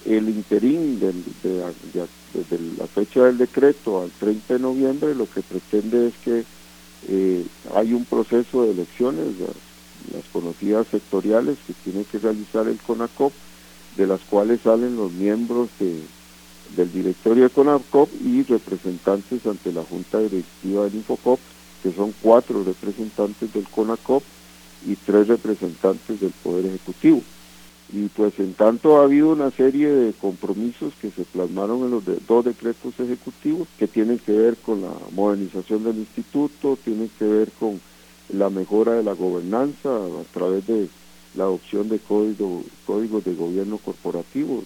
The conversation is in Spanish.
el interín desde la fecha del decreto al 30 de noviembre lo que pretende es que hay un proceso de elecciones, las conocidas sectoriales que tiene que realizar el CONACOP, de las cuales salen los miembros del directorio de CONACOP y representantes ante la Junta Directiva del Infocop, que son 4 representantes del CONACOP y 3 representantes del Poder Ejecutivo. Y pues en tanto ha habido una serie de compromisos que se plasmaron en los 2 decretos ejecutivos que tienen que ver con la modernización del instituto, tienen que ver con la mejora de la gobernanza a través de la adopción de códigos de gobierno corporativo,